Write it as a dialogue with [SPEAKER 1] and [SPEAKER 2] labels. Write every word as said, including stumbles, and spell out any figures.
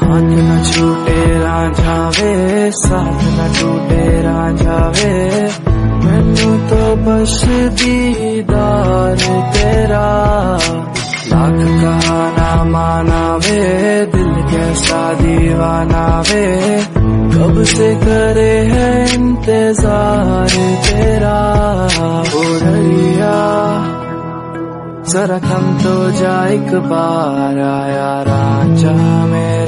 [SPEAKER 1] हाथ न छूटे रांझा वे, साथ न टूटे रांझा वे, मैनू तो बस दीदार तेरा। लाख कहा ना माना वे, दिल कैसा दीवाना वे, कब से करे है इंतजार तेरा। ओ दरिया जरा थम तो जा एक बार, आया रांझा मेरा।